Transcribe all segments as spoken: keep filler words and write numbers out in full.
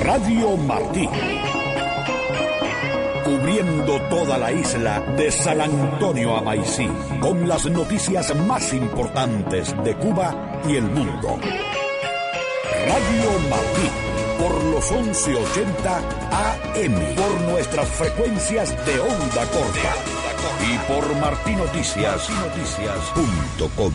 Radio Martí. Cubriendo toda la isla de San Antonio a Maicí, con las noticias más importantes de Cuba y el mundo. Radio Martí, por los once ochenta A M, por nuestras frecuencias de onda corta y por martinoticias punto com.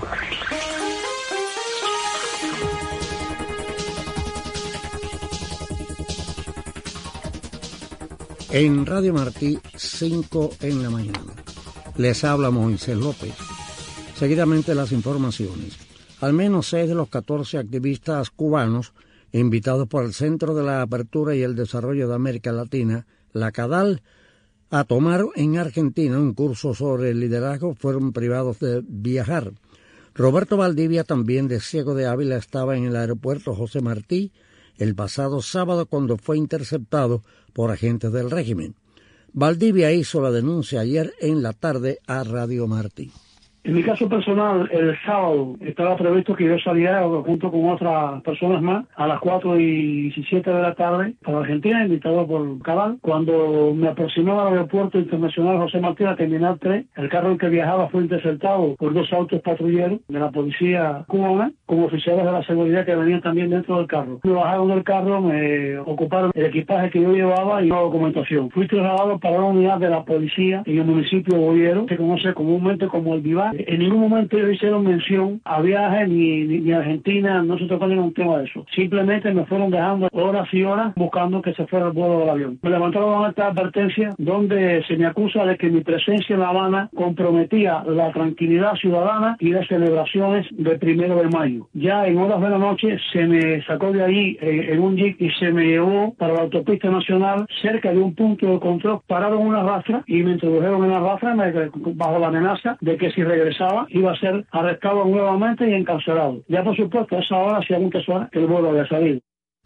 En Radio Martí, cinco en la mañana. Les habla Moisés López. Seguidamente las informaciones. Al menos seis de los catorce activistas cubanos invitados por el Centro de la Apertura y el Desarrollo de América Latina, la CADAL, a tomar en Argentina un curso sobre el liderazgo fueron privados de viajar. Roberto Valdivia, también de Ciego de Ávila, estaba en el aeropuerto José Martí el pasado sábado cuando fue interceptado por agentes del régimen. Valdivia hizo la denuncia ayer en la tarde a Radio Martí. En mi caso personal, el sábado estaba previsto que yo saliera junto con otras personas más a las cuatro y diecisiete de la tarde para Argentina, invitado por Cabal. Cuando me aproximaba al aeropuerto internacional José Martí, a terminal tres, el carro en que viajaba fue interceptado por dos autos patrulleros de la policía cubana, con oficiales de la seguridad que venían también dentro del carro. Me bajaron del carro, me ocuparon el equipaje que yo llevaba y la documentación. Fui trasladado para una unidad de la policía en el municipio de Boyero, que se conoce comúnmente como el Vivar. En ningún momento ellos hicieron mención a viajes ni, ni, ni a Argentina, no se tocó ningún tema de eso. Simplemente me fueron dejando horas y horas buscando que se fuera el vuelo del avión. Me levantaron esta advertencia donde se me acusa de que mi presencia en La Habana comprometía la tranquilidad ciudadana y las celebraciones del primero de mayo. Ya en horas de la noche se me sacó de ahí eh, en un jeep y se me llevó para la autopista nacional cerca de un punto de control. Pararon una rastra y me introdujeron en la rastra bajo la amenaza de que si regresaba iba a ser arrestado nuevamente y encarcelado. Ya por supuesto a esa hora hacía muchas horas que el vuelo había salido.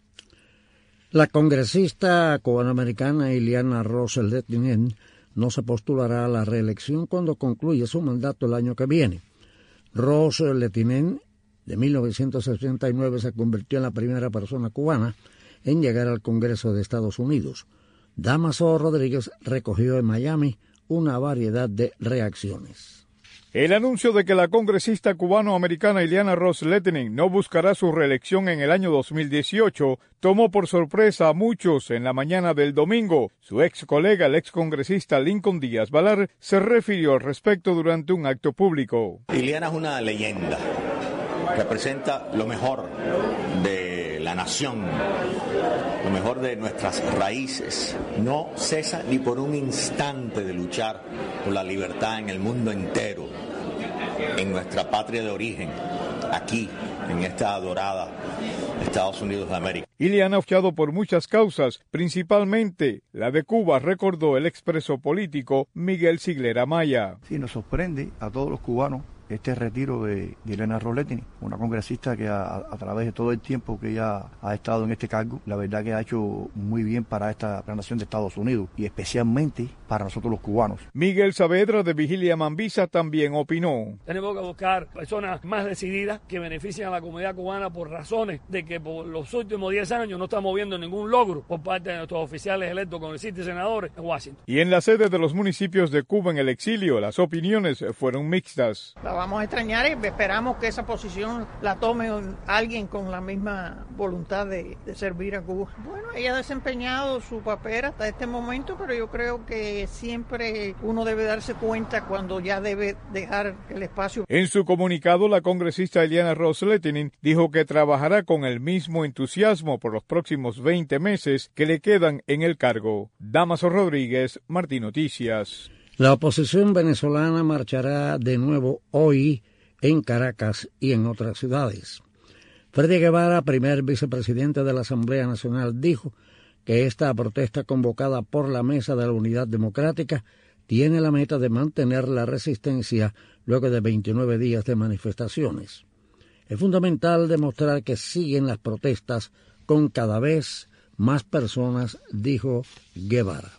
La congresista cubanoamericana Ileana Ros-Lehtinen no se postulará a la reelección cuando concluya su mandato el año que viene. Ros-Lehtinen, de mil novecientos sesenta y nueve, se convirtió en la primera persona cubana en llegar al Congreso de Estados Unidos. Damaso Rodríguez recogió en Miami una variedad de reacciones. El anuncio de que la congresista cubano-americana Ileana Ros-Lehtinen no buscará su reelección en el año dos mil dieciocho tomó por sorpresa a muchos en la mañana del domingo. Su ex colega, el ex congresista Lincoln Díaz Balar, se refirió al respecto durante un acto público. Ileana es una leyenda, representa lo mejor de la nación, lo mejor de nuestras raíces. No cesa ni por un instante de luchar por la libertad en el mundo entero, en nuestra patria de origen, aquí, en esta adorada Estados Unidos de América. Ileana ha optado por muchas causas, principalmente la de Cuba, recordó el expreso político Miguel Sigler Amaya. Sí, nos sorprende a todos los cubanos este retiro de, de Ileana Ros-Lehtinen, una congresista que a, a través de todo el tiempo que ella ha estado en este cargo, la verdad que ha hecho muy bien para esta para la nación de Estados Unidos y especialmente para nosotros los cubanos. Miguel Saavedra, de Vigilia Mambisa, también opinó. Tenemos que buscar personas más decididas que beneficien a la comunidad cubana por razones de que por los últimos diez años no estamos viendo ningún logro por parte de nuestros oficiales electos, congresistas y senadores en Washington. Y en la sede de los municipios de Cuba en el exilio, las opiniones fueron mixtas. La vamos a extrañar y esperamos que esa posición la tome alguien con la misma voluntad de, de servir a Cuba. Bueno, ella ha desempeñado su papel hasta este momento, pero yo creo que siempre uno debe darse cuenta cuando ya debe dejar el espacio. En su comunicado, la congresista Ileana Ros-Lehtinen dijo que trabajará con el mismo entusiasmo por los próximos veinte meses que le quedan en el cargo. Damaso Rodríguez, Martín Noticias. La oposición venezolana marchará de nuevo hoy en Caracas y en otras ciudades. Freddy Guevara, primer vicepresidente de la Asamblea Nacional, dijo que esta protesta convocada por la Mesa de la Unidad Democrática tiene la meta de mantener la resistencia luego de veintinueve días de manifestaciones. Es fundamental demostrar que siguen las protestas con cada vez más personas, dijo Guevara.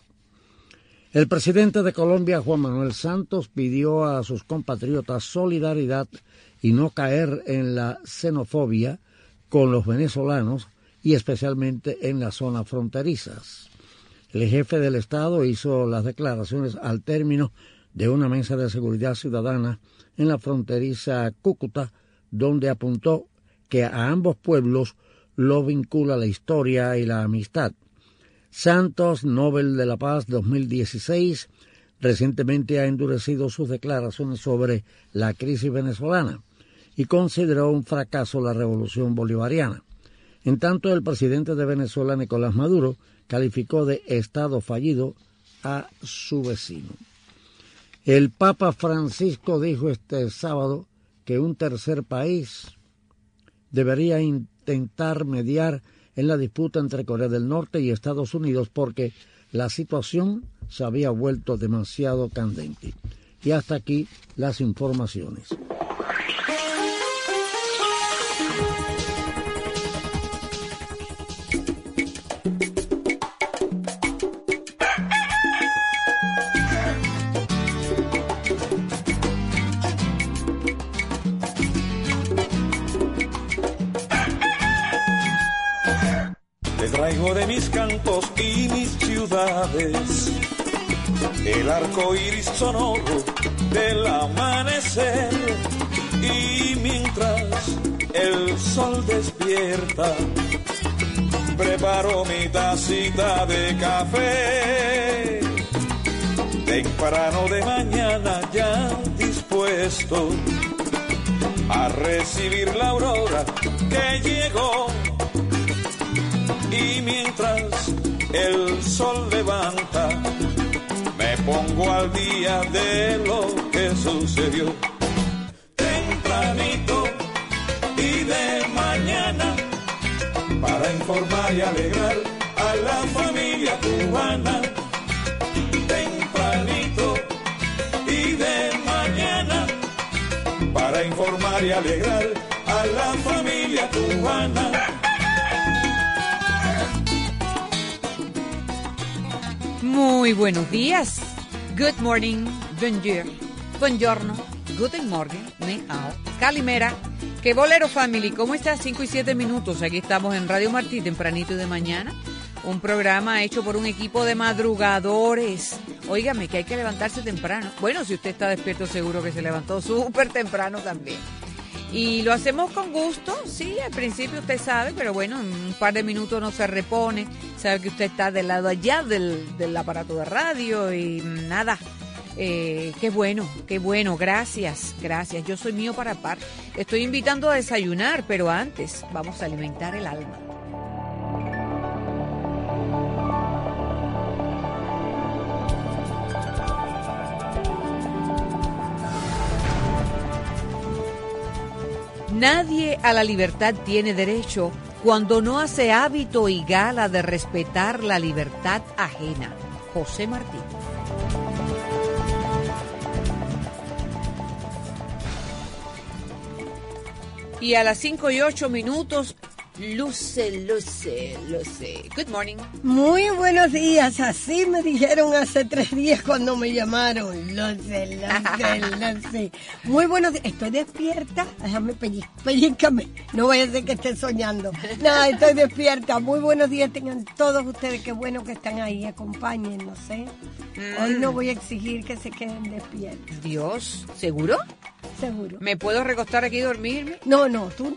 El presidente de Colombia, Juan Manuel Santos, pidió a sus compatriotas solidaridad y no caer en la xenofobia con los venezolanos y especialmente en las zonas fronterizas. El jefe del Estado hizo las declaraciones al término de una mesa de seguridad ciudadana en la fronteriza Cúcuta, donde apuntó que a ambos pueblos lo vincula la historia y la amistad. Santos, Nobel de la Paz dos mil dieciséis, recientemente ha endurecido sus declaraciones sobre la crisis venezolana y consideró un fracaso la revolución bolivariana. En tanto, el presidente de Venezuela, Nicolás Maduro, calificó de Estado fallido a su vecino. El Papa Francisco dijo este sábado que un tercer país debería intentar mediar en la disputa entre Corea del Norte y Estados Unidos porque la situación se había vuelto demasiado candente. Y hasta aquí las informaciones. Traigo de mis cantos y mis ciudades el arco iris sonoro del amanecer, y mientras el sol despierta preparo mi tacita de café temprano de mañana, ya dispuesto a recibir la aurora que llegó. Y mientras el sol levanta, me pongo al día de lo que sucedió. Tempranito y de mañana, para informar y alegrar a la familia cubana. Tempranito y de mañana, para informar y alegrar a la familia cubana. Muy buenos días. Good morning, bonjour, buongiorno, guten morgen, ni hao, calimera. Que bolero family, ¿cómo estás? cinco y siete minutos. Aquí estamos en Radio Martí, tempranito y de mañana. Un programa hecho por un equipo de madrugadores. Óigame, que hay que levantarse temprano. Bueno, si usted está despierto, seguro que se levantó súper temprano también. Y lo hacemos con gusto, sí, al principio usted sabe, pero bueno, en un par de minutos no se repone, sabe que usted está del lado allá del, del aparato de radio y nada, eh, qué bueno, qué bueno, gracias, gracias, yo soy mío para par. Estoy invitando a desayunar, pero antes vamos a alimentar el alma. Nadie a la libertad tiene derecho cuando no hace hábito y gala de respetar la libertad ajena. José Martí. Y a las cinco y ocho minutos, luce, luce, luce. Good morning. Muy buenos días. Así me dijeron hace tres días cuando me llamaron. Luce, luce, luce. Muy buenos días. Estoy despierta. Déjame pellic pellizcame. No vaya a ser que esté soñando. No, estoy despierta. Muy buenos días tengan todos ustedes. Qué bueno que están ahí. Acompáñennos, ¿eh? Mm. Hoy no voy a exigir que se queden despiertos. Dios, ¿seguro? Seguro. ¿Me puedo recostar aquí y dormirme? No, no, tú.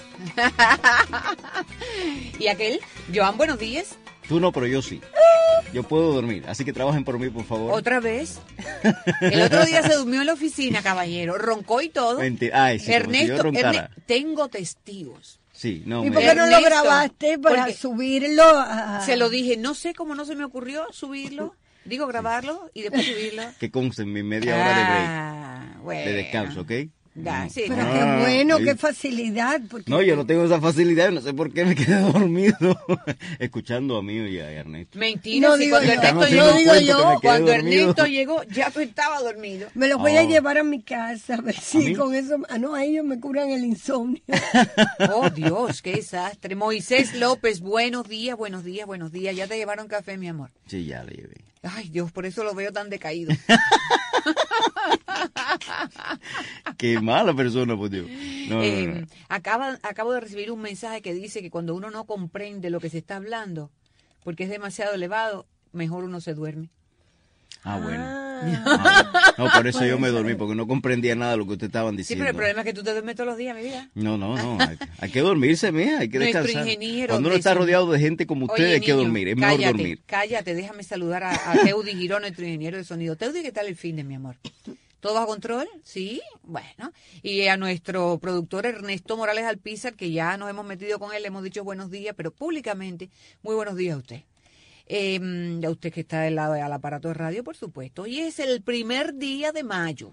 ¿Y aquel? Joan, buenos días. Tú no, pero yo sí. Yo puedo dormir, así que trabajen por mí, por favor. ¿Otra vez? El otro día se durmió en la oficina, caballero. Roncó y todo. Mentira. Ay, sí, Ernesto, como si yo roncara. Erne- tengo testigos. Sí, no. ¿Y me... por qué no Ernesto, lo grabaste para subirlo? A... Se lo dije, no sé cómo no se me ocurrió subirlo. Digo, grabarlo y después subirlo. Que conste en mi media hora de break. Ah, bueno. De descanso, ¿ok? Ya, sí, Pero no. qué bueno, sí. qué facilidad. Porque... No, yo no tengo esa facilidad, no sé por qué me quedé dormido escuchando a mí y a Ernesto. Mentira, No si digo cuando yo. Ernesto No llegó, digo yo. cuando dormido. Ernesto llegó, ya tú estabas dormido. Me los voy a Oh. llevar a mi casa, a ver si mí? con eso... Ah, no, a ellos me curan el insomnio. Oh, Dios, qué desastre. Moisés López, buenos días, buenos días, buenos días. ¿Ya te llevaron café, mi amor? Sí, ya le llevé. Ay, Dios, por eso lo veo tan decaído. Qué mala persona, por Dios. No, eh, no, no. Acaba, acabo de recibir un mensaje que dice que cuando uno no comprende lo que se está hablando, porque es demasiado elevado, mejor uno se duerme. Ah, bueno. Ah, no, por eso yo me dormí, porque no comprendía nada de lo que ustedes estaban Sí, diciendo. pero el problema es que tú te duermes todos los días, mi vida. No, no, no. Hay, hay que dormirse, mija, hay que Nuestro descansar. ingeniero Cuando uno de está sonido. rodeado de gente como ustedes, Oye, hay que niño, dormir. Es mejor cállate, dormir. Cállate, déjame saludar a, a Teudi Girón, nuestro ingeniero de sonido. Teudi, ¿qué tal el fin de mi amor? ¿Todo bajo control? Sí, bueno. Y a nuestro productor Ernesto Morales Alpizar, que ya nos hemos metido con él, le hemos dicho buenos días, pero públicamente, muy buenos días a usted. Eh, a usted que está del lado del aparato de radio, por supuesto. Hoy es el primer día de mayo.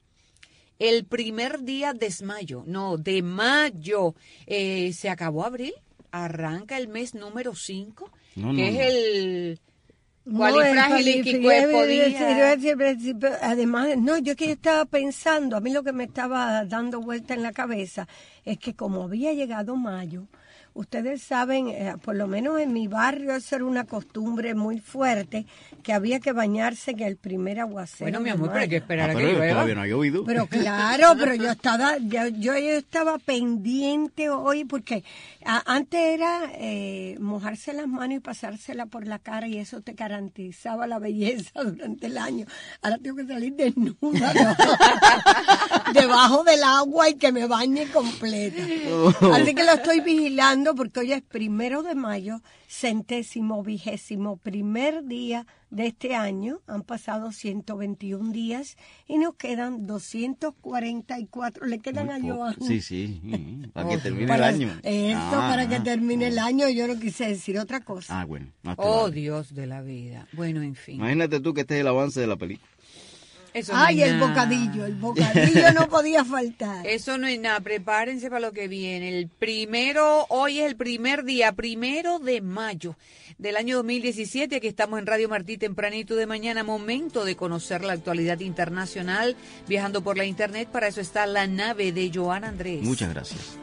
El primer día de mayo. No, de mayo. Eh, se acabó abril. Arranca el mes número cinco, No, que no, es no. el... No, Cualifragiliquicuepodía. Además, no, yo que yo estaba pensando, a mí lo que me estaba dando vuelta en la cabeza es que como había llegado mayo, ustedes saben, eh, por lo menos en mi barrio eso era una costumbre muy fuerte, que había que bañarse en el primer aguacero. Bueno, mi de amor, pero hay que mayo. esperar Ah, a que pero llueva. todavía no ha llovido. Pero claro, pero yo estaba, yo, yo estaba pendiente hoy porque a, antes era eh, mojarse las manos y pasársela por la cara y eso te garantizaba la belleza durante el año. Ahora tengo que salir desnuda, ¿no? Debajo del agua y que me bañe completa. Oh. Así que lo estoy vigilando porque hoy es primero de mayo, centésimo, vigésimo, primer día de este año. Han pasado ciento veintiún días y nos quedan doscientos cuarenta y cuatro. Le quedan Muy a poco. Joan. Sí, sí, sí, para que termine Para- el año. Eso, Ah, para que ah. termine el año. Yo no quise decir otra cosa. Ah, bueno. más te Oh, vale. Dios de la vida. Bueno, en fin. Imagínate tú que este es el avance de la película. Eso no Ay, es el nada. bocadillo, el bocadillo no podía faltar. Eso no es nada, prepárense para lo que viene. El primero, hoy es el primer día, primero de mayo del año dos mil diecisiete. Aquí estamos en Radio Martí tempranito de mañana, momento de conocer la actualidad internacional, viajando por la internet. Para eso está la nave de Joan Andrés. Muchas gracias.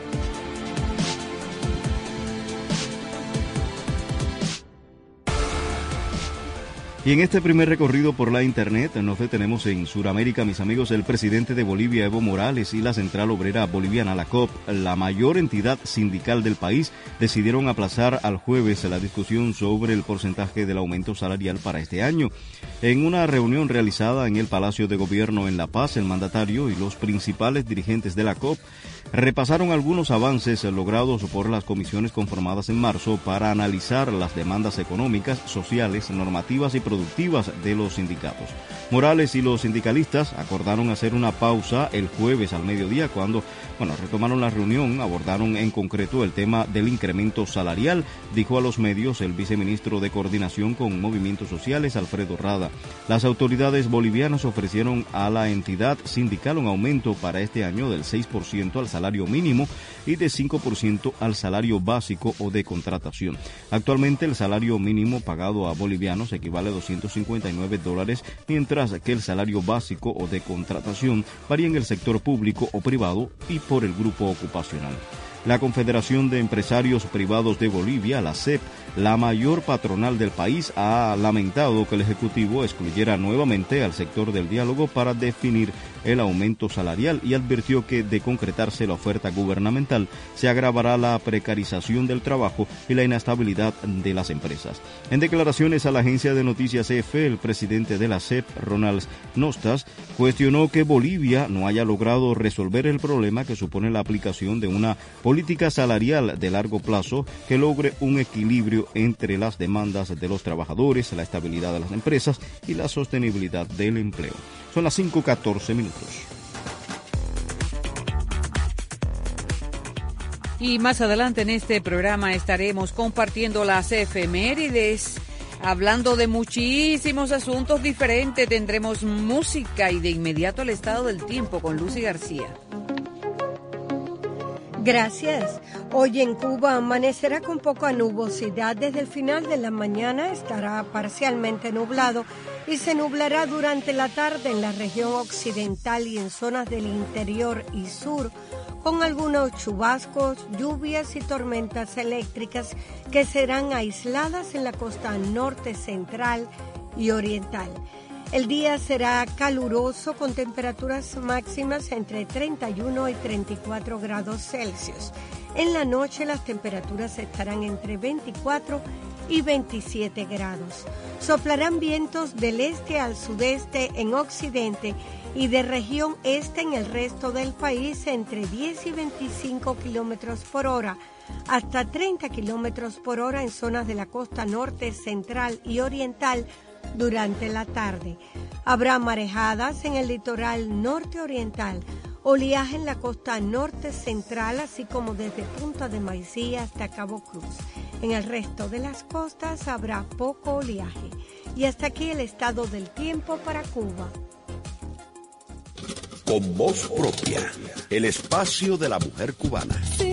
Y en este primer recorrido por la internet nos detenemos en Sudamérica, mis amigos. El presidente de Bolivia, Evo Morales, y la Central Obrera Boliviana, la C O P, la mayor entidad sindical del país, decidieron aplazar al jueves la discusión sobre el porcentaje del aumento salarial para este año. En una reunión realizada en el Palacio de Gobierno en La Paz, el mandatario y los principales dirigentes de la C O P repasaron algunos avances logrados por las comisiones conformadas en marzo para analizar las demandas económicas, sociales, normativas y productivas de los sindicatos. Morales y los sindicalistas acordaron hacer una pausa el jueves al mediodía cuando, bueno, retomaron la reunión, abordaron en concreto el tema del incremento salarial, dijo a los medios el viceministro de Coordinación con Movimientos Sociales, Alfredo Rada. Las autoridades bolivianas ofrecieron a la entidad sindical un aumento para este año del seis por ciento al salario mínimo y de cinco por ciento al salario básico o de contratación. Actualmente el salario mínimo pagado a bolivianos equivale a doscientos cincuenta y nueve dólares, mientras que el salario básico o de contratación varía en el sector público o privado y por el grupo ocupacional. La Confederación de Empresarios Privados de Bolivia, la C E P, la mayor patronal del país, ha lamentado que el Ejecutivo excluyera nuevamente al sector del diálogo para definir el aumento salarial y advirtió que, de concretarse la oferta gubernamental, se agravará la precarización del trabajo y la inestabilidad de las empresas. En declaraciones a la agencia de noticias E F E, el presidente de la C E P, Ronald Nostas, cuestionó que Bolivia no haya logrado resolver el problema que supone la aplicación de una política salarial de largo plazo que logre un equilibrio entre las demandas de los trabajadores, la estabilidad de las empresas y la sostenibilidad del empleo. Son las cinco catorce minutos. Y más adelante en este programa estaremos compartiendo las efemérides, hablando de muchísimos asuntos diferentes. Tendremos música y de inmediato el estado del tiempo con Lucy García. Gracias. Hoy en Cuba amanecerá con poca nubosidad. Desde el final de la mañana estará parcialmente nublado y se nublará durante la tarde en la región occidental y en zonas del interior y sur, con algunos chubascos, lluvias y tormentas eléctricas que serán aisladas en la costa norte, central y oriental. El día será caluroso con temperaturas máximas entre treinta y uno y treinta y cuatro grados Celsius. En la noche las temperaturas estarán entre veinticuatro y veintisiete grados. Soplarán vientos del este al sudeste en occidente y de región este en el resto del país entre diez y veinticinco kilómetros por hora, hasta treinta kilómetros por hora en zonas de la costa norte, central y oriental durante la tarde. Habrá marejadas en el litoral norte oriental, oleaje en la costa norte central, así como desde Punta de Maicí hasta Cabo Cruz. En el resto de las costas habrá poco oleaje. Y hasta aquí el estado del tiempo para Cuba. Con voz propia, el espacio de la mujer cubana.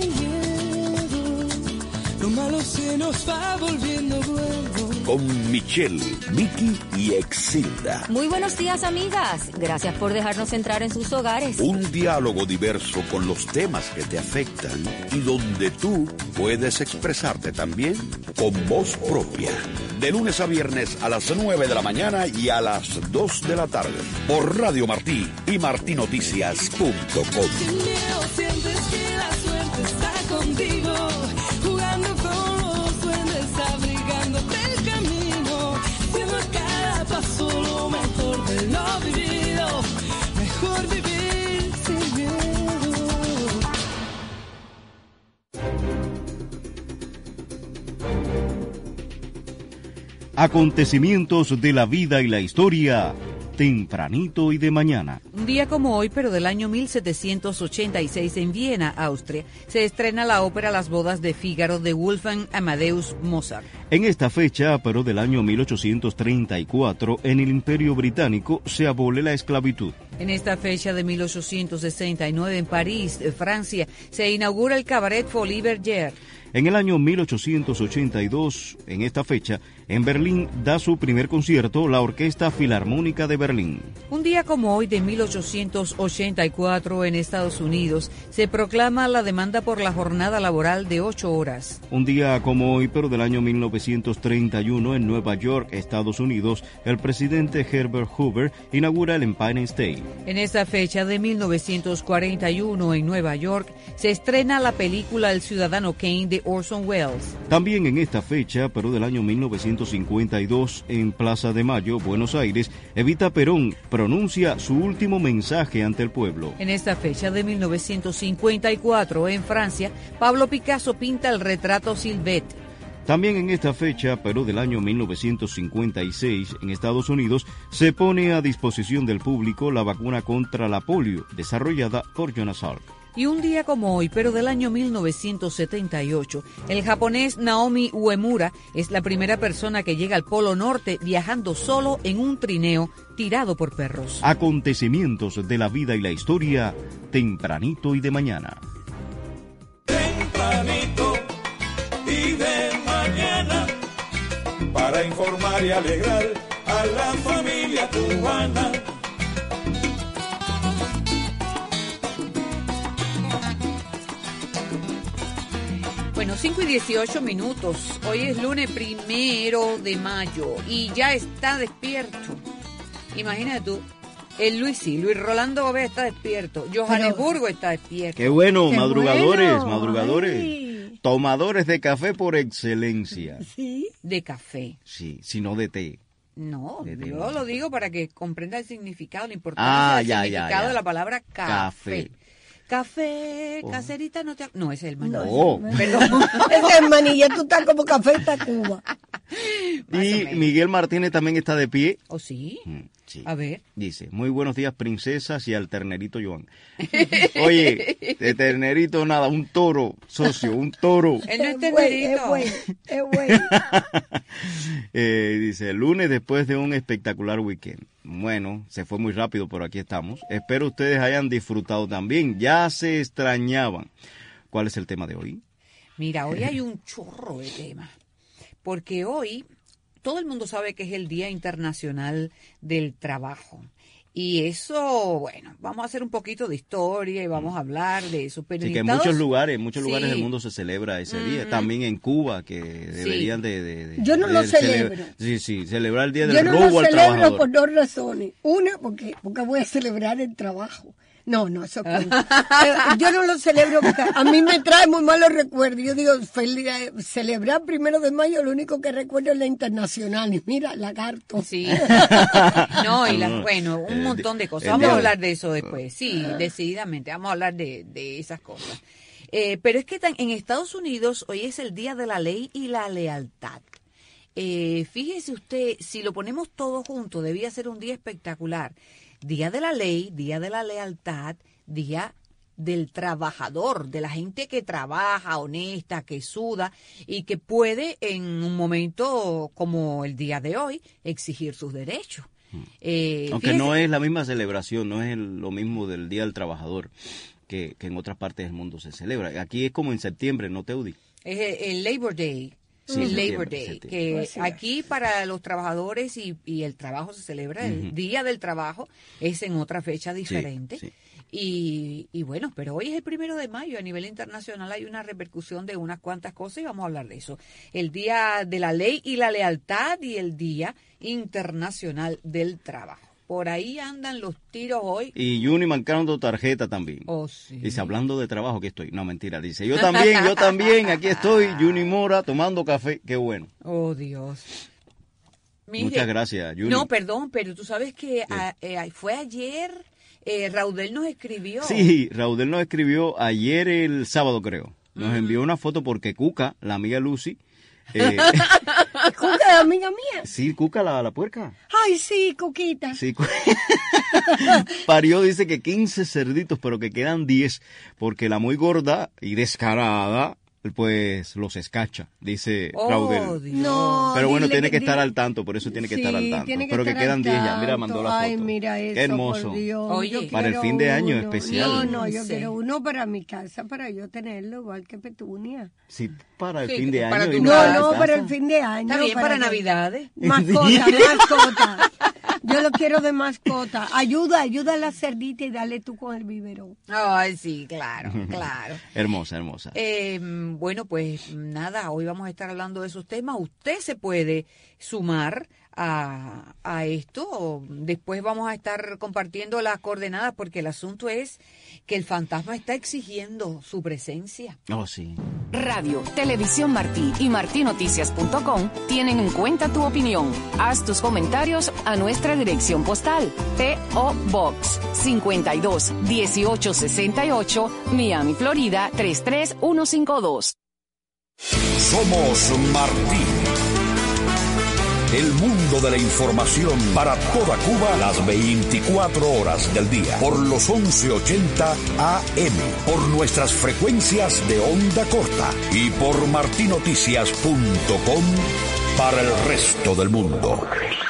Lo malo se nos va volviendo bueno. Con Michelle, Mickey y Exilda. Muy buenos días, amigas. Gracias por dejarnos entrar en sus hogares. Un diálogo diverso con los temas que te afectan y donde tú puedes expresarte también con voz propia. De lunes a viernes a las nueve de la mañana y a las dos de la tarde. Por Radio Martí y martinoticias punto com. Sin miedo sientes que la suerte está contigo. Jugando con los duendes, abrigándote el camino. Haciendo a cada paso lo mejor de lo vivido. Mejor vivir sin miedo. Acontecimientos de la vida y la historia, tempranito y de mañana. Un día como hoy, pero del año mil setecientos ochenta y seis, en Viena, Austria, se estrena la ópera Las bodas de Fígaro de Wolfgang Amadeus Mozart. En esta fecha, pero del año mil ochocientos treinta y cuatro, en el Imperio Británico se abole la esclavitud. En esta fecha de mil ochocientos sesenta y nueve, en París, Francia, se inaugura el Cabaret Folies Bergère. En el año mil ochocientos ochenta y dos, en esta fecha, en Berlín da su primer concierto la Orquesta Filarmónica de Berlín. Un día como hoy de mil ochocientos ochenta y cuatro, en Estados Unidos, se proclama la demanda por la jornada laboral de ocho horas. Un día como hoy, pero del año mil novecientos treinta y uno, en Nueva York, Estados Unidos, el presidente Herbert Hoover inaugura el Empire State. En esta fecha de mil novecientos cuarenta y uno, en Nueva York, se estrena la película El Ciudadano Kane de Orson Welles. También en esta fecha, pero del año mil novecientos cincuenta y dos, en Plaza de Mayo, Buenos Aires, Evita Perón pronuncia su último mensaje ante el pueblo. En esta fecha de mil novecientos cincuenta y cuatro, en Francia, Pablo Picasso pinta el retrato Silhouette. También en esta fecha, pero del año mil novecientos cincuenta y seis, en Estados Unidos, se pone a disposición del público la vacuna contra la polio, desarrollada por Jonas Salk. Y un día como hoy, pero del año mil novecientos setenta y ocho, el japonés Naomi Uemura es la primera persona que llega al Polo Norte viajando solo en un trineo tirado por perros. Acontecimientos de la vida y la historia, tempranito y de mañana. Tempranito y de mañana, para informar y alegrar a la familia cubana. Bueno, cinco y dieciocho minutos. Hoy es lunes primero de mayo y ya está despierto. Imagínate tú, el Luis sí, Luis Rolando Gómez está despierto. Johannesburgo está despierto. Qué bueno, Qué madrugadores, bueno. madrugadores. Ay. Tomadores de café por excelencia. Sí. De café. Sí, sino de té. No, De té. yo lo digo para que comprenda el significado, la importancia Ah, del ya, ya, significado ya. de la palabra café. Café. Café, Oh. caserita, no te... No, ese es el maní. No. Perdón. Ese es manilla, tú estás como café está Cuba. Más o Y menos. Miguel Martínez también está de pie. ¿O sí? Mm, sí. A ver. Dice, muy buenos días, princesas, y al ternerito Joan. Oye, de ternerito nada, un toro, socio, un toro. Él no es Es güey, ternerito. es güey, es güey. Eh, dice, lunes después de un espectacular weekend. Bueno, se fue muy rápido, pero aquí estamos. Espero ustedes hayan disfrutado también. Ya se extrañaban. ¿Cuál es el tema de hoy? Mira, hoy hay un chorro de temas. Porque hoy todo el mundo sabe que es el Día Internacional del Trabajo. Y eso, bueno, vamos a hacer un poquito de historia y vamos a hablar de eso. Pero sí, en que en Estados... muchos lugares, en muchos lugares Sí. del mundo se celebra ese Mm. día. También en Cuba, que deberían de, de, de- Yo no de lo cele- celebro. Sí, sí, celebrar el día Yo del no robo lo al celebro trabajador. por dos razones. Una, porque, porque voy a celebrar el trabajo. No, no, eso es cuento. Eh, Yo no lo celebro porque a mí me trae muy malos recuerdos. Yo digo, feliz, eh, celebrar primero de mayo, lo único que recuerdo es la internacional. Y mira, lagarto. Sí. No, y la, No, bueno, un el montón di- de cosas. el Vamos día a de- hablar de eso después. Sí, decididamente. Vamos a hablar de, de esas cosas. Eh, pero es que tan- en Estados Unidos hoy es el Día de la Ley y la Lealtad. Eh, fíjese usted, si lo ponemos todo junto, debía ser un día espectacular. Día de la Ley, Día de la Lealtad, Día del trabajador, de la gente que trabaja, honesta, que suda y que puede en un momento como el día de hoy exigir sus derechos. Eh, Aunque fíjese- no es la misma celebración, no es el- lo mismo del Día del Trabajador que, que en otras partes del mundo se celebra. Aquí es como en septiembre, ¿no, Teudi? Es el, el Labor Day. Sí, el septiembre, Labor Day, septiembre. que Así es. aquí para los trabajadores y, y el trabajo se celebra, el Ujú. Día del Trabajo es en otra fecha diferente. sí. Y, y bueno, pero hoy es el primero de mayo, a nivel internacional hay una repercusión de unas cuantas cosas y vamos a hablar de eso. El Día de la Ley y la Lealtad y el Día Internacional del Trabajo. Por ahí andan los tiros hoy. Y Juni marcando tarjeta también. Oh, sí. Dice, hablando de trabajo, que estoy. No, mentira, dice, yo también, yo también, aquí estoy, Juni Mora, tomando café, qué bueno. Oh, Dios. Mire, Muchas gracias, Juni. no, perdón, pero tú sabes que a- eh, fue ayer, eh, Raudel nos escribió. Sí, Raudel nos escribió ayer el sábado, creo. Nos envió una foto porque Cuca, la amiga Lucy, eh, Cuca, amiga mía. sí, Cuca, la, la puerca. Ay, sí, Cuquita. Sí, cu- parió, dice que quince cerditos, pero que quedan diez, porque la muy gorda y descarada, pues los escacha, dice Oh, Raudel. Dios. No, Pero bueno, dile tiene que di- estar al tanto, por eso tiene que Sí, estar al tanto. tiene que Pero que estar quedan al diez ya, mira, tanto. mandó la Ay, foto. mira eso, Qué hermoso. por Dios. Oye. Yo Para el quiero fin de año uno. especial. No, no, yo Sí. quiero uno para mi casa, para yo tenerlo igual que Petunia. Sí, para el Sí, fin de para año. tu y No, casa. no, casa. para el fin de año. Está bien para que- Navidades. Mascota, mascota. Yo lo quiero de mascota. Ayuda, ayuda a la cerdita y dale tú con el biberón. Ay, sí, claro, claro. Hermosa, hermosa. Eh, bueno, pues nada, hoy vamos a estar hablando de esos temas. Usted se puede sumar a, a esto. Después vamos a estar compartiendo las coordenadas porque el asunto es que el fantasma está exigiendo su presencia. Oh, sí. Radio, Televisión Martí y martinoticias punto com tienen en cuenta tu opinión. Haz tus comentarios a nuestra dirección postal. P O. Box cincuenta y dos, dieciocho sesenta y ocho, Miami, Florida tres tres uno cinco dos. Somos Martí. El mundo de la información para toda Cuba las veinticuatro horas del día. Por los once ochenta A M. Por nuestras frecuencias de onda corta. Y por martinoticias punto com para el resto del mundo.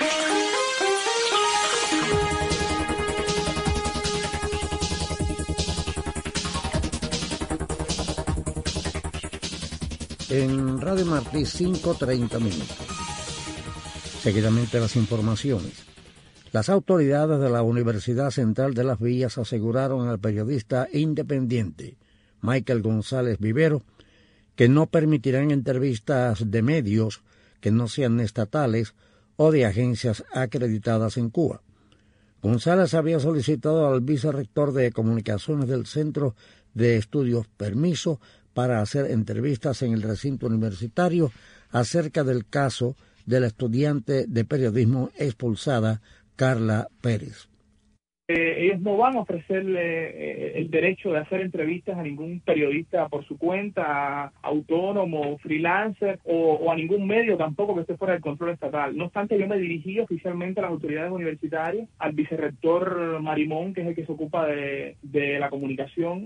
En Radio Martí, cinco treinta minutos. Seguidamente las informaciones. Las autoridades de la Universidad Central de Las Villas aseguraron al periodista independiente Michael González Vivero que no permitirán entrevistas de medios que no sean estatales o de agencias acreditadas en Cuba. González había solicitado al vicerrector de comunicaciones del Centro de Estudios permiso para hacer entrevistas en el recinto universitario acerca del caso de la estudiante de periodismo expulsada Carla Pérez. Eh, ellos no van a ofrecerle eh, el derecho de hacer entrevistas a ningún periodista por su cuenta, autónomo, freelancer o, o a ningún medio tampoco que esté fuera del control estatal. No obstante, yo me dirigí oficialmente a las autoridades universitarias, al vicerrector Marimón, que es el que se ocupa de, de la comunicación,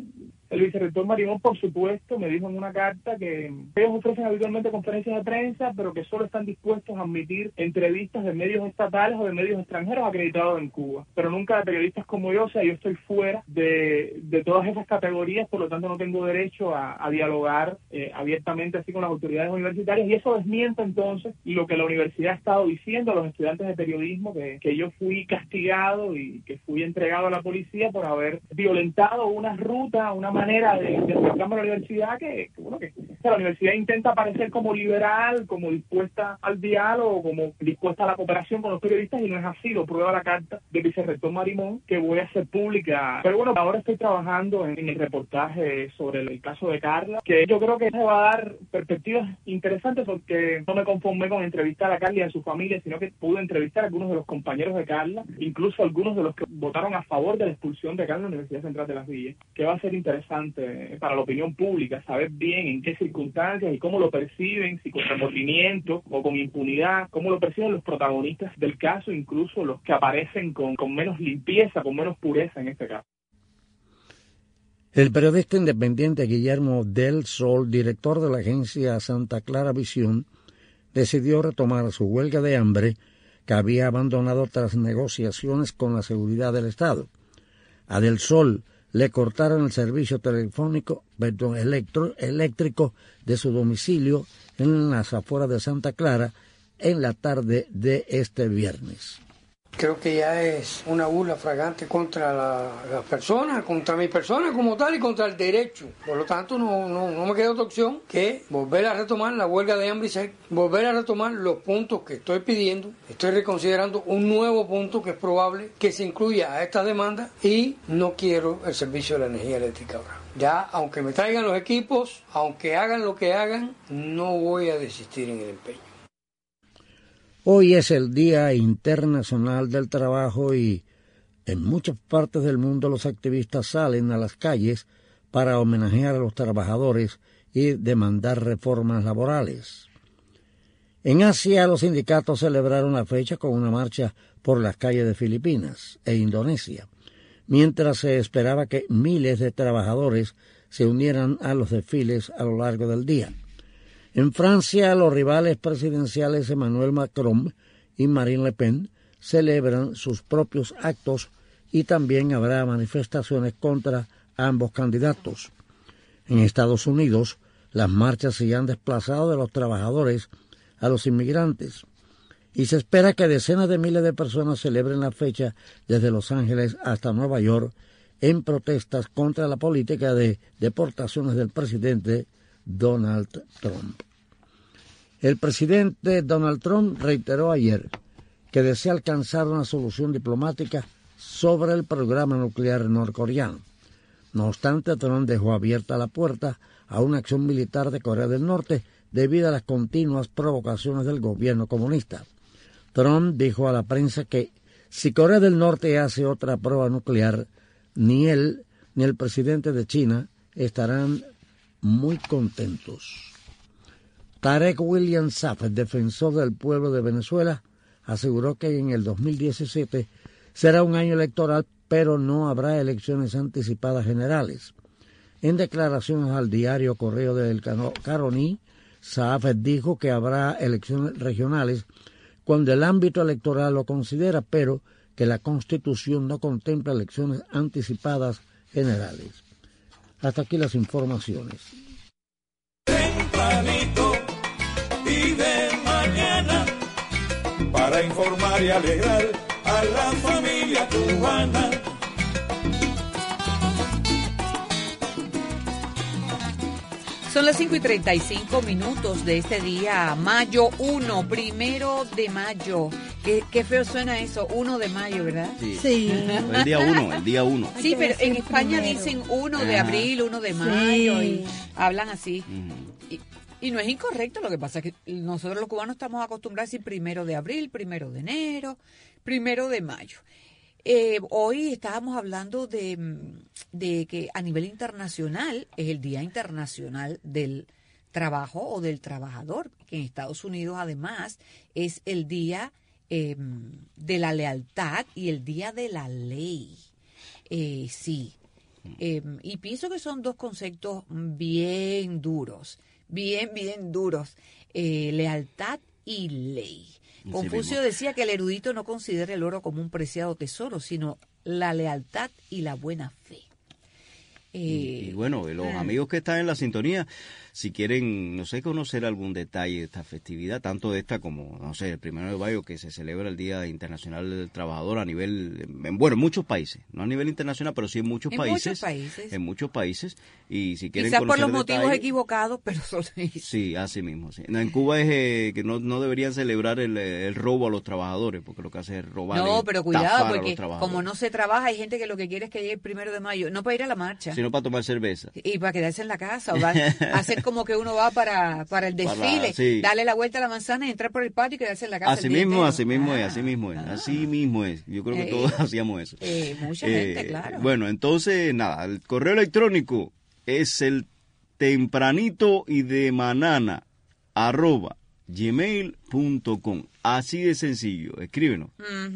El vicerrector Marimón, por supuesto, me dijo en una carta que ellos ofrecen habitualmente conferencias de prensa, pero que solo están dispuestos a admitir entrevistas de medios estatales o de medios extranjeros acreditados en Cuba, pero nunca de periodistas como yo. O sea, yo estoy fuera de, de todas esas categorías, por lo tanto no tengo derecho a, a dialogar eh, abiertamente así con las autoridades universitarias, y eso desmiente entonces lo que la universidad ha estado diciendo a los estudiantes de periodismo, que, que yo fui castigado y que fui entregado a la policía por haber violentado una ruta, una manera de, de acercarme a la universidad que, que bueno, que o sea, la universidad intenta parecer como liberal, como dispuesta al diálogo, como dispuesta a la cooperación con los periodistas, y no es así, lo prueba la carta del vicerrector Marimón, que voy a hacer pública. Pero bueno, ahora estoy trabajando en, en el reportaje sobre el, el caso de Carla, que yo creo que se va a dar perspectivas interesantes, porque no me conformé con entrevistar a Carla y a su familia, sino que pude entrevistar a algunos de los compañeros de Carla, incluso algunos de los que votaron a favor de la expulsión de Carla en la Universidad Central de Las Villas, que va a ser interesante para la opinión pública saber bien en qué circunstancias y cómo lo perciben, si con remordimiento o con impunidad, cómo lo perciben los protagonistas del caso, incluso los que aparecen con, con menos limpieza, con menos pureza en este caso. El periodista independiente Guillermo del Sol, director de la agencia Santa Clara Visión, decidió retomar su huelga de hambre que había abandonado tras negociaciones con la seguridad del Estado. A Del Sol le cortaron el servicio telefónico, perdón, electro, eléctrico de su domicilio en las afueras de Santa Clara en la tarde de este viernes. Creo que ya es una burla fragante contra la, las personas, contra mi persona como tal y contra el derecho. Por lo tanto, no, no, no me queda otra opción que volver a retomar la huelga de hambre y sed, volver a retomar los puntos que estoy pidiendo. Estoy reconsiderando un nuevo punto que es probable que se incluya a esta demanda, y no quiero el servicio de la energía eléctrica ahora. Ya, aunque me traigan los equipos, aunque hagan lo que hagan, no voy a desistir en el empeño. Hoy es el Día Internacional del Trabajo y en muchas partes del mundo los activistas salen a las calles para homenajear a los trabajadores y demandar reformas laborales. En Asia, los sindicatos celebraron la fecha con una marcha por las calles de Filipinas e Indonesia, mientras se esperaba que miles de trabajadores se unieran a los desfiles a lo largo del día. En Francia, los rivales presidenciales Emmanuel Macron y Marine Le Pen celebran sus propios actos y también habrá manifestaciones contra ambos candidatos. En Estados Unidos, las marchas se han desplazado de los trabajadores a los inmigrantes y se espera que decenas de miles de personas celebren la fecha desde Los Ángeles hasta Nueva York en protestas contra la política de deportaciones del presidente Donald Trump. El presidente Donald Trump reiteró ayer que desea alcanzar una solución diplomática sobre el programa nuclear norcoreano. No obstante, Trump dejó abierta la puerta a una acción militar de Corea del Norte debido a las continuas provocaciones del gobierno comunista. Trump dijo a la prensa que si Corea del Norte hace otra prueba nuclear, ni él ni el presidente de China estarán muy contentos. Tarek William Saab, defensor del pueblo de Venezuela, aseguró que en el dos mil diecisiete será un año electoral, pero no habrá elecciones anticipadas generales. En declaraciones al diario Correo del Caroní, Saab dijo que habrá elecciones regionales cuando el ámbito electoral lo considera, pero que la Constitución no contempla elecciones anticipadas generales. Hasta aquí las informaciones. Tempranito y de mañana, para informar y alegrar a la familia cubana. Son las cinco y treinta y cinco minutos de este día, mayo uno, primero de mayo. Qué, qué feo suena eso, uno de mayo, ¿verdad? Sí. sí. El día uno, el día uno. Sí, pero en España primero. Dicen uno de abril, uno de mayo, sí. Y hablan así. Uh-huh. Y, y no es incorrecto, lo que pasa es que nosotros los cubanos estamos acostumbrados a decir primero de abril, primero de enero, primero de mayo. Eh, hoy estábamos hablando de, de que a nivel internacional es el Día Internacional del Trabajo o del Trabajador, que en Estados Unidos además es el Día eh, de la Lealtad y el Día de la Ley. Eh, sí, Eh, y pienso que son dos conceptos bien duros, bien, bien duros. Eh, lealtad y ley. Sí, Confucio mismo. decía que el erudito no considera el oro como un preciado tesoro, sino la lealtad y la buena fe. Y, y bueno, los ah. amigos que están en la sintonía, si quieren, no sé, conocer algún detalle de esta festividad, tanto de esta como, no sé, el primero de mayo, que se celebra el Día Internacional del Trabajador a nivel, en, bueno, en muchos países, no a nivel internacional, pero sí en muchos En países. muchos países. En muchos países. Y si quieren Quizás por conocer los motivos detalles, equivocados, pero son... Sí, así mismo. Sí. No, en Cuba es eh, que no, no deberían celebrar el, el robo a los trabajadores, porque lo que hace es robar. No, y pero estafar cuidado, a los porque trabajadores. como no se trabaja, hay gente que lo que quiere es que llegue el primero de mayo, no para ir a la marcha. Sino para tomar cerveza. Y para quedarse en la casa, o va a hacer como que uno va para, para el desfile, Para, sí. darle la vuelta a la manzana y entrar por el patio y quedarse en la casa. Así el día mismo, entero. así mismo es, Ah, así mismo es, así mismo es. Yo creo que Eh, todos hacíamos eso. eh, mucha Eh, gente, claro. Bueno, entonces, nada, el correo electrónico es el tempranito y de manana arroba gmail punto com. Así de sencillo, escríbenos.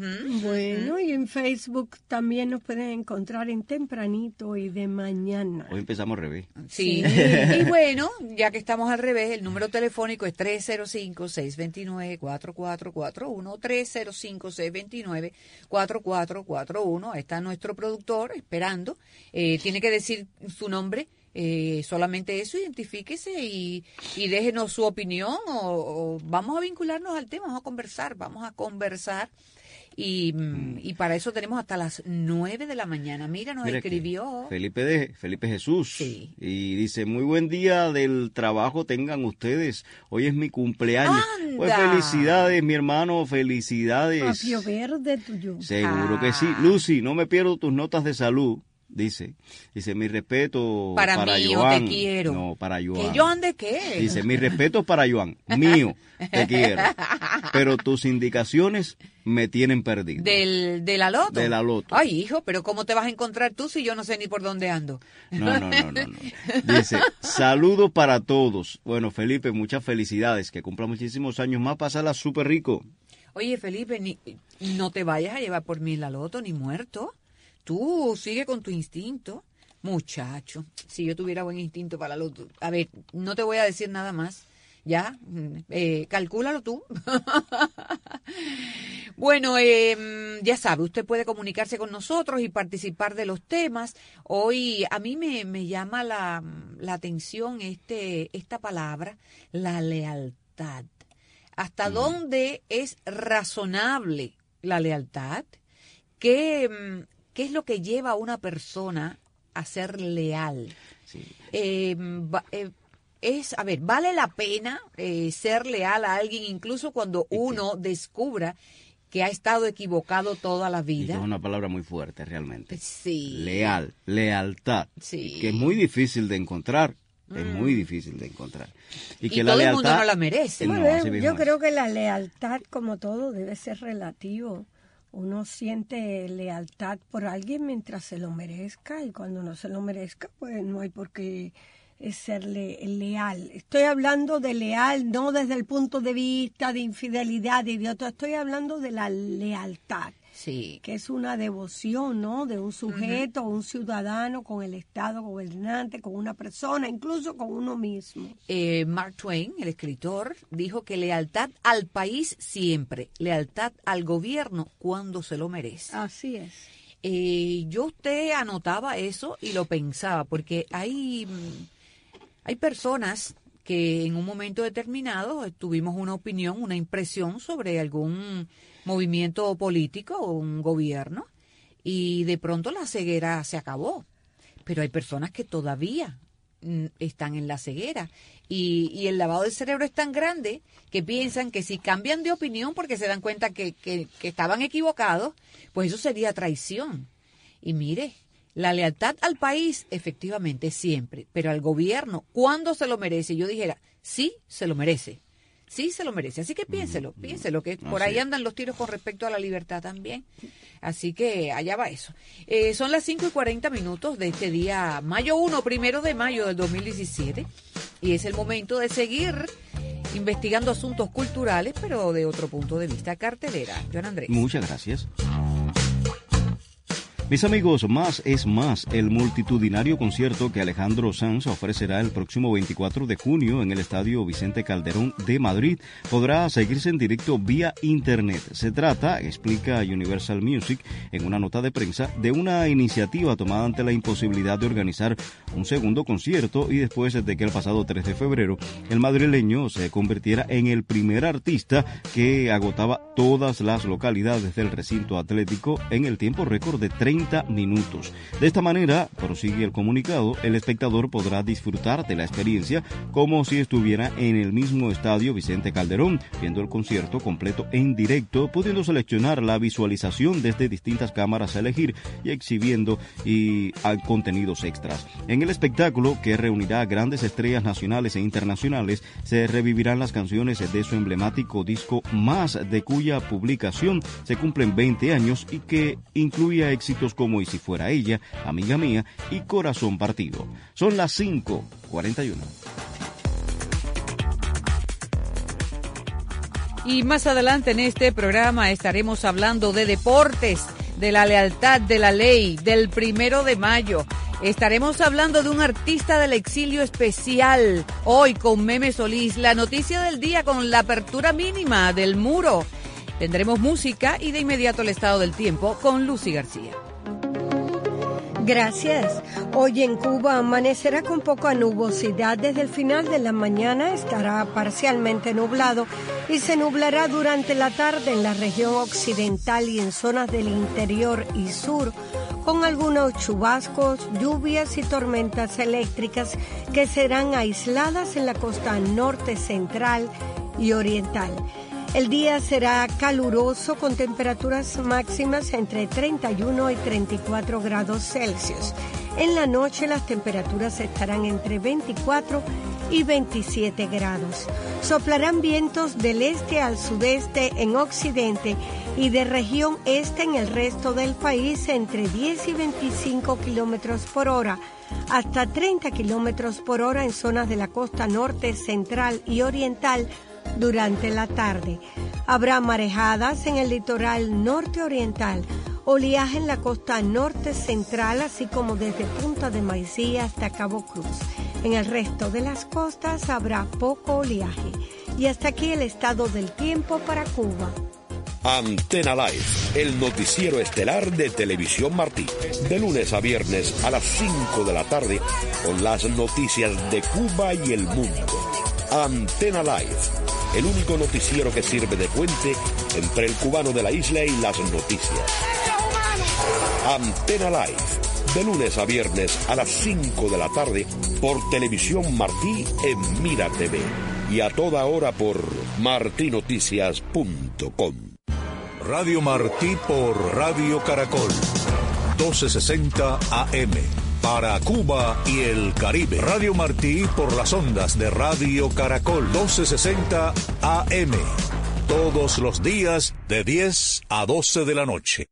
Bueno, y en Facebook también nos pueden encontrar en Tempranito y de Mañana. Hoy empezamos al revés. Sí, y bueno, ya que estamos al revés, el número telefónico es tres cero cinco, seis dos nueve, cuatro cuatro cuatro uno, tres cero cinco, seis dos nueve, cuatro cuatro cuatro uno. Ahí está nuestro productor esperando. Eh, tiene que decir su nombre. Eh, solamente eso, identifíquese y, y déjenos su opinión o, o vamos a vincularnos al tema, vamos a conversar, vamos a conversar y, mm. y para eso tenemos hasta las nueve de la mañana. Mira, nos Mira escribió Felipe de Felipe Jesús Sí. y dice, muy buen día del trabajo tengan ustedes, hoy es mi cumpleaños. ¡Anda! Pues felicidades, mi hermano, felicidades. Papio verde tuyo. Seguro que sí. Lucy, no me pierdo tus notas de salud. Dice, dice, mi respeto para, para mí, Joan. te quiero. No, para Joan. ¿Que Joan de qué? Dice, mi respeto para Joan, mío, te quiero. Pero tus indicaciones me tienen perdido. ¿Del, de la loto? De la loto. Ay, hijo, pero ¿cómo te vas a encontrar tú si yo no sé ni por dónde ando? No, no, no, no, no. Dice, saludos para todos. Bueno, Felipe, muchas felicidades, que cumpla muchísimos años más, pásala súper rico. Oye, Felipe, ni, no te vayas a llevar por mí la loto, ni muerto. Tú sigue con tu instinto. Muchacho, si yo tuviera buen instinto para la loto. A ver, no te voy a decir nada más. Ya, eh, calcúlalo tú. Bueno, eh, ya sabe, usted puede comunicarse con nosotros y participar de los temas. Hoy a mí me, me llama la, la atención este esta palabra, la lealtad. ¿Hasta mm. dónde es razonable la lealtad? ¿Qué, qué es lo que lleva a una persona a ser leal? Sí. Eh, va, eh, es, a ver, ¿vale la pena eh, ser leal a alguien incluso cuando uno descubra que ha estado equivocado toda la vida? Es una palabra muy fuerte realmente. Sí. Leal, lealtad. Sí. Que es muy difícil de encontrar. Mm. Es muy difícil de encontrar. Y, y que todo la lealtad, el mundo no la merece. No, no, yo creo que la lealtad, como todo, debe ser relativo. Uno siente lealtad por alguien mientras se lo merezca y cuando no se lo merezca, pues no hay por qué ser le, leal. Estoy hablando de leal, no desde el punto de vista de infidelidad y de otro, estoy hablando de la lealtad. Sí. Que es una devoción, ¿no? De un sujeto, uh-huh. un ciudadano con el Estado gobernante, con una persona, incluso con uno mismo. Eh, Mark Twain, el escritor, dijo que lealtad al país siempre, lealtad al gobierno cuando se lo merece. Así es. Eh, yo usted anotaba eso y lo pensaba, porque hay, hay personas que en un momento determinado tuvimos una opinión, una impresión sobre algún movimiento político o un gobierno y de pronto la ceguera se acabó. Pero hay personas que todavía mm, están en la ceguera y, y el lavado del cerebro es tan grande que piensan que si cambian de opinión porque se dan cuenta que, que, que estaban equivocados, pues eso sería traición. Y mire, la lealtad al país, efectivamente, siempre, pero al gobierno, ¿cuándo se lo merece? Yo dijera, sí, se lo merece. Sí, se lo merece. Así que piénselo, mm, piénselo, que por ahí andan los tiros con respecto a la libertad también. Así que allá va eso. Eh, son las cinco y cuarenta minutos de este día, mayo uno, primero de mayo del dos mil diecisiete. Y es el momento de seguir investigando asuntos culturales, pero de otro punto de vista. Cartelera, Joan Andrés. Muchas gracias. Mis amigos, Más es Más, el multitudinario concierto que Alejandro Sanz ofrecerá el próximo veinticuatro de junio en el Estadio Vicente Calderón de Madrid, podrá seguirse en directo vía internet. Se trata, explica Universal Music en una nota de prensa, de una iniciativa tomada ante la imposibilidad de organizar un segundo concierto y después de que el pasado tres de febrero el madrileño se convirtiera en el primer artista que agotaba todas las localidades del recinto atlético en el tiempo récord de treinta minutos. De esta manera, prosigue el comunicado, el espectador podrá disfrutar de la experiencia como si estuviera en el mismo estadio Vicente Calderón, viendo el concierto completo en directo, pudiendo seleccionar la visualización desde distintas cámaras a elegir y exhibiendo y a contenidos extras. En el espectáculo, que reunirá a grandes estrellas nacionales e internacionales, se revivirán las canciones de su emblemático disco Más, de cuya publicación se cumplen veinte años y que incluía éxitos como Y si fuera ella, Amiga mía y Corazón partido. Son las cinco cuarenta y uno. Y más adelante en este programa estaremos hablando de deportes, de la lealtad de la ley, del primero de mayo. Estaremos hablando de un artista del exilio especial, hoy con Meme Solís, la noticia del día con la apertura mínima del muro. Tendremos música y de inmediato el estado del tiempo con Lucy García. Gracias. Hoy en Cuba amanecerá con poca nubosidad. Desde el final de la mañana estará parcialmente nublado y se nublará durante la tarde en la región occidental y en zonas del interior y sur, con algunos chubascos, lluvias y tormentas eléctricas que serán aisladas en la costa norte central y oriental. El día será caluroso con temperaturas máximas entre treinta y uno y treinta y cuatro grados Celsius. En la noche las temperaturas estarán entre veinticuatro y veintisiete grados. Soplarán vientos del este al sudeste en occidente y de región este en el resto del país entre diez y veinticinco kilómetros por hora, hasta treinta kilómetros por hora en zonas de la costa norte, central y oriental durante la tarde. Habrá marejadas en el litoral norte oriental, oleaje en la costa norte central, así como desde Punta de Maicía hasta Cabo Cruz. En el resto de las costas habrá poco oleaje. Y hasta aquí el estado del tiempo para Cuba. Antena Live, el noticiero estelar de Televisión Martí, de lunes a viernes a las cinco de la tarde, con las noticias de Cuba y el mundo. Antena Live, el único noticiero que sirve de puente entre el cubano de la isla y las noticias. Antena Live, de lunes a viernes a las cinco de la tarde por Televisión Martí en Mira T V y a toda hora por martinoticias punto com. Radio Martí por Radio Caracol, doce sesenta A M. Para Cuba y el Caribe. Radio Martí por las ondas de Radio Caracol, doce sesenta A M. Todos los días de diez a doce de la noche.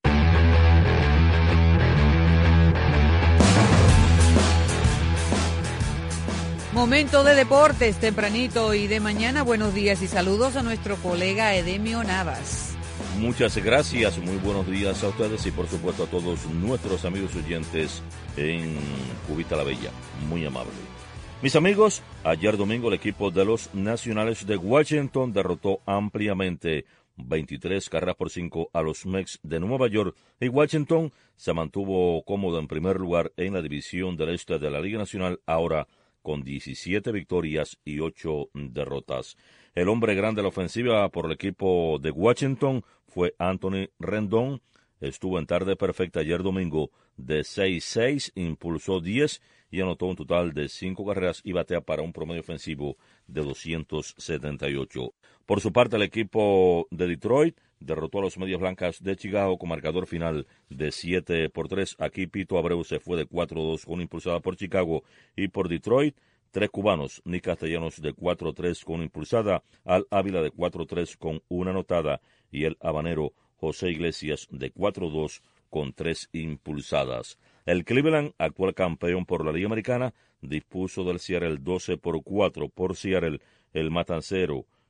Momento de deportes, tempranito y de mañana. Buenos días y saludos a nuestro colega Edemio Navas. Muchas gracias, muy buenos días a ustedes y por supuesto a todos nuestros amigos oyentes en Cubita la Bella, muy amable. Mis amigos, ayer domingo el equipo de los Nacionales de Washington derrotó ampliamente veintitrés carreras por cinco a los Mets de Nueva York y Washington se mantuvo cómodo en primer lugar en la división del este de la Liga Nacional, ahora con diecisiete victorias y ocho derrotas. El hombre grande de la ofensiva por el equipo de Washington fue Anthony Rendon. Estuvo en tarde perfecta ayer domingo de seis seis, impulsó diez y anotó un total de cinco carreras y batea para un promedio ofensivo de doscientos setenta y ocho. Por su parte, el equipo de Detroit derrotó a los Medias Blancas de Chicago con marcador final de siete por tres. Aquí Pito Abreu se fue de cuatro dos con una impulsada por Chicago y por Detroit. Tres cubanos, Nick Castellanos de cuatro tres con una impulsada, Al Ávila de cuatro tres con una anotada y el habanero José Iglesias de cuatro dos con tres impulsadas. El Cleveland, actual campeón por la Liga Americana, dispuso del Seattle doce por cuatro por Seattle. El matancero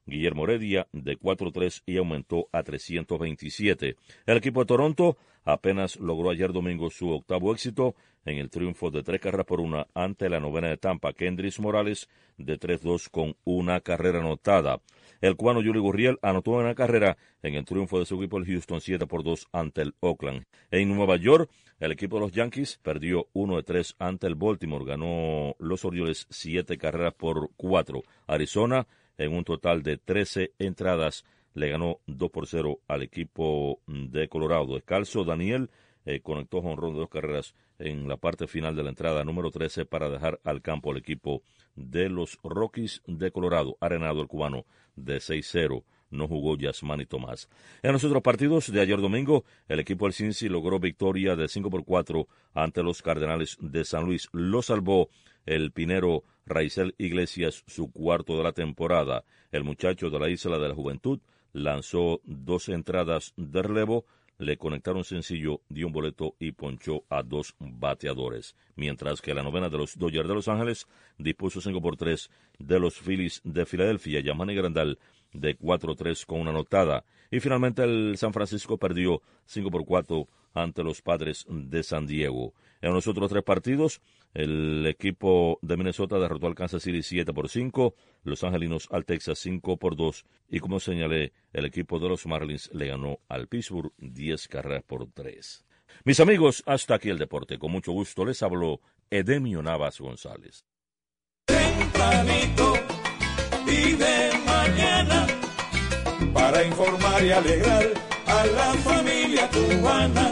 Guillermo Heredia de cuatro tres y aumentó a trescientos veintisiete. El equipo de Toronto apenas logró ayer domingo su octavo éxito en el triunfo de tres carreras por una ante la novena de Tampa, Kendrys Morales, de tres dos con una carrera anotada. El cubano Yuli Gurriel anotó una carrera en el triunfo de su equipo el Houston siete por dos ante el Oakland. En Nueva York, el equipo de los Yankees perdió uno de tres ante el Baltimore. Ganó los Orioles siete carreras por cuatro. Arizona, en un total de trece entradas, le ganó dos por cero al equipo de Colorado. Descalzo, Daniel eh, conectó jonrón de dos carreras en la parte final de la entrada número trece para dejar al campo al equipo de los Rockies de Colorado. Arenado el cubano de seis cero. No jugó Yasmani Tomás. En los otros partidos de ayer domingo, el equipo del Cincy logró victoria de cinco por cuatro ante los Cardenales de San Luis. Lo salvó el pinero Raizel Iglesias, su cuarto de la temporada. El muchacho de la Isla de la Juventud lanzó dos entradas de relevo, le conectaron sencillo, dio un boleto y ponchó a dos bateadores. Mientras que la novena de los Dodgers de Los Ángeles dispuso cinco por tres de los Phillies de Filadelfia. Yamani Grandal de cuatro tres con una anotada. Y finalmente el San Francisco perdió cinco por cuatro ante los Padres de San Diego. En los otros tres partidos, el equipo de Minnesota derrotó al Kansas City siete por cinco, los angelinos al Texas cinco por dos, y como señalé, el equipo de los Marlins le ganó al Pittsburgh diez carreras por tres. Mis amigos, hasta aquí el deporte. Con mucho gusto les habló Edemio Navas González. Tempranito y de mañana, para informar y alegrar a la familia cubana.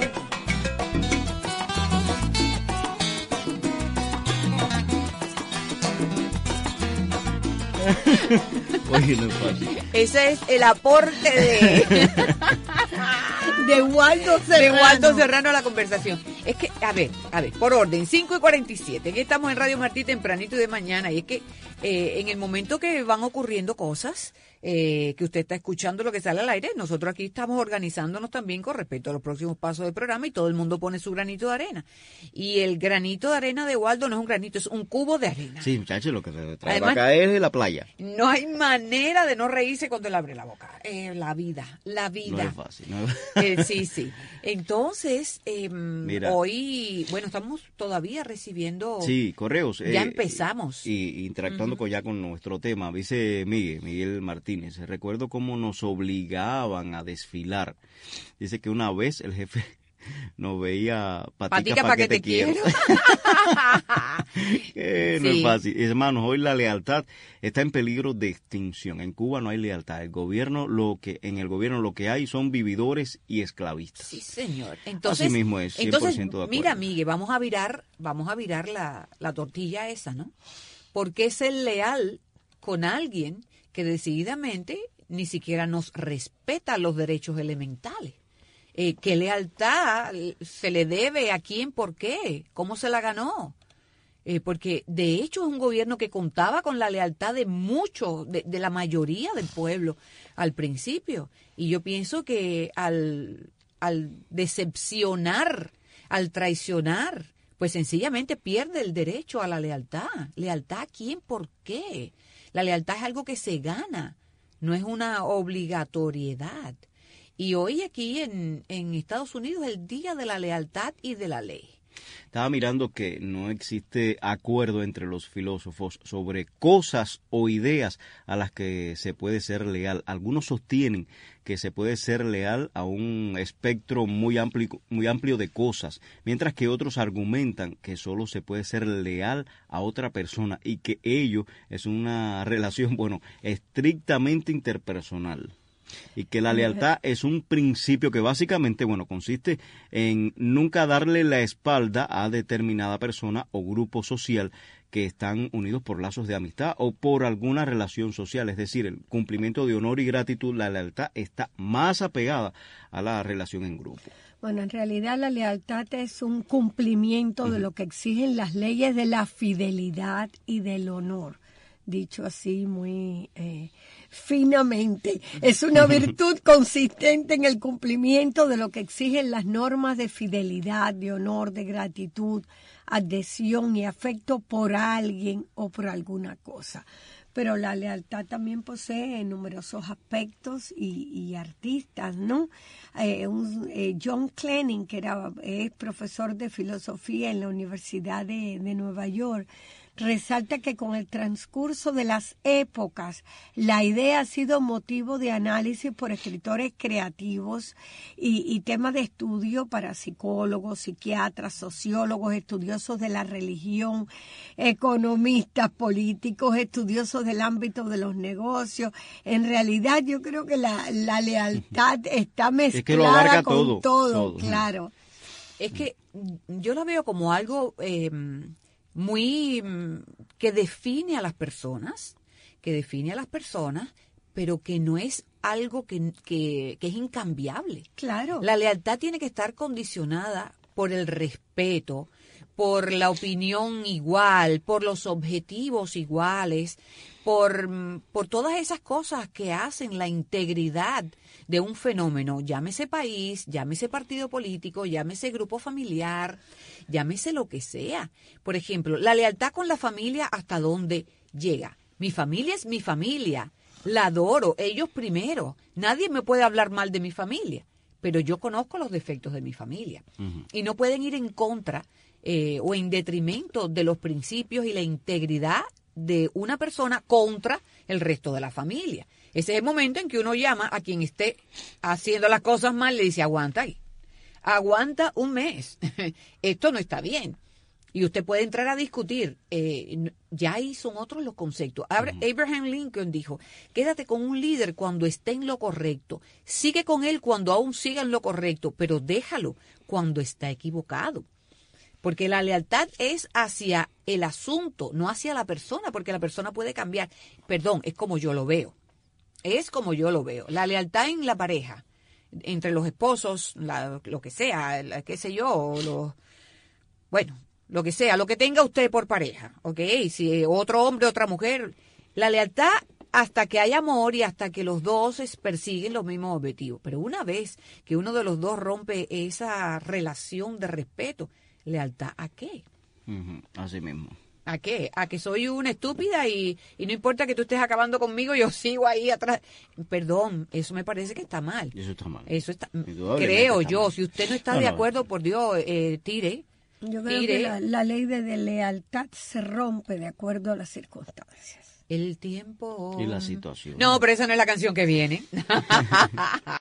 Oye, no es fácil. Ese es el aporte de... de Waldo Serrano. De Waldo Serrano a la conversación. Es que, a ver, a ver, por orden, cinco y cuarenta y siete. Aquí estamos en Radio Martí tempranito y de mañana. Y es que eh, en el momento que van ocurriendo cosas, eh, que usted está escuchando lo que sale al aire, nosotros aquí estamos organizándonos también con respecto a los próximos pasos del programa y todo el mundo pone su granito de arena. Y el granito de arena de Waldo no es un granito, es un cubo de arena. Sí, muchachos, lo que se trae Además, acá es la playa. No hay manera de no reírse cuando él abre la boca. Eh, la vida, la vida. No es fácil. No es... Eh, sí, sí. Entonces, eh, hoy, bueno, estamos todavía recibiendo... Sí, correos. Ya eh, empezamos. Y, y interactuando uh-huh. con, ya con nuestro tema. Dice Miguel, Miguel Martínez, recuerdo cómo nos obligaban a desfilar. Dice que una vez el jefe nos veía patica, patica pa' que, que te, te quiero. quiero. eh, no sí. es fácil. Hermanos, hoy la lealtad está en peligro de extinción. En Cuba no hay lealtad. El gobierno, lo que en el gobierno lo que hay son vividores y esclavistas. Sí, señor. Entonces, así mismo es, cien por ciento entonces, de acuerdo. Mira, Miguel, vamos a virar, vamos a virar la, la tortilla esa, ¿no? Porque es ser leal con alguien que decididamente ni siquiera nos respeta los derechos elementales. Eh, ¿Qué lealtad se le debe a quién? ¿Por qué? ¿Cómo se la ganó? Eh, porque de hecho es un gobierno que contaba con la lealtad de muchos, de, de la mayoría del pueblo al principio. Y yo pienso que al, al decepcionar, al traicionar, pues sencillamente pierde el derecho a la lealtad. ¿Lealtad a quién? ¿Por qué? La lealtad es algo que se gana, no es una obligatoriedad. Y hoy aquí en, en Estados Unidos es el Día de la Lealtad y de la Ley. Estaba mirando que no existe acuerdo entre los filósofos sobre cosas o ideas a las que se puede ser leal. Algunos sostienen que se puede ser leal a un espectro muy amplio, muy amplio de cosas, mientras que otros argumentan que solo se puede ser leal a otra persona y que ello es una relación, bueno, estrictamente interpersonal. Y que la lealtad es un principio que básicamente, bueno, consiste en nunca darle la espalda a determinada persona o grupo social que están unidos por lazos de amistad o por alguna relación social. Es decir, el cumplimiento de honor y gratitud, la lealtad está más apegada a la relación en grupo. Bueno, en realidad la lealtad es un cumplimiento uh-huh. de lo que exigen las leyes de la fidelidad y del honor. Dicho así muy eh, finamente, es una virtud consistente en el cumplimiento de lo que exigen las normas de fidelidad, de honor, de gratitud, adhesión y afecto por alguien o por alguna cosa. pero la lealtad también posee numerosos aspectos y, y artistas, ¿no? Eh, un, eh, John Clenning, que era es profesor de filosofía en la Universidad de, de Nueva York, resalta que con el transcurso de las épocas, la idea ha sido motivo de análisis por escritores creativos y, y tema de estudio para psicólogos, psiquiatras, sociólogos, estudiosos de la religión, economistas, políticos, estudiosos del ámbito de los negocios. En realidad, yo creo que la, la lealtad está mezclada es que lo abarca con todo, todo, todo, claro. Es que yo lo veo como algo... Eh, muy que define a las personas, que define a las personas, pero que no es algo que, que, que es incambiable. Claro. La lealtad tiene que estar condicionada por el respeto, por la opinión igual, por los objetivos iguales, por, por todas esas cosas que hacen la integridad de un fenómeno, llámese país, llámese partido político, llámese grupo familiar, llámese lo que sea. Por ejemplo, la lealtad con la familia, ¿hasta dónde llega? Mi familia es mi familia, la adoro, ellos primero. Nadie me puede hablar mal de mi familia, pero yo conozco los defectos de mi familia. Uh-huh. Y no pueden ir en contra eh, o en detrimento de los principios y la integridad de una persona contra el resto de la familia. Ese es el momento en que uno llama a quien esté haciendo las cosas mal, le dice, aguanta ahí, aguanta un mes, esto no está bien. Y usted puede entrar a discutir, eh, ya ahí son otros los conceptos. Uh-huh. Abraham Lincoln dijo, quédate con un líder cuando esté en lo correcto, sigue con él cuando aún siga en lo correcto, pero déjalo cuando está equivocado. Porque la lealtad es hacia el asunto, no hacia la persona, porque la persona puede cambiar. Perdón, es como yo lo veo. Es como yo lo veo. La lealtad en la pareja, entre los esposos, la, lo que sea, la, qué sé yo, lo, bueno, lo que sea, lo que tenga usted por pareja, ¿ok? Si otro hombre, otra mujer, la lealtad hasta que hay amor y hasta que los dos persiguen los mismos objetivos. Pero una vez que uno de los dos rompe esa relación de respeto, ¿lealtad a qué? Uh-huh, así mismo. ¿A qué? A que soy una estúpida y, y no importa que tú estés acabando conmigo, yo sigo ahí atrás. Perdón, eso me parece que está mal. Eso está mal. Eso está, creo está yo. mal. Si usted no está no, de no. acuerdo, por Dios, eh, tire. Yo creo tire. que la, la ley de, de lealtad se rompe de acuerdo a las circunstancias. El tiempo. Y la situación. No, pero esa no es la canción que viene.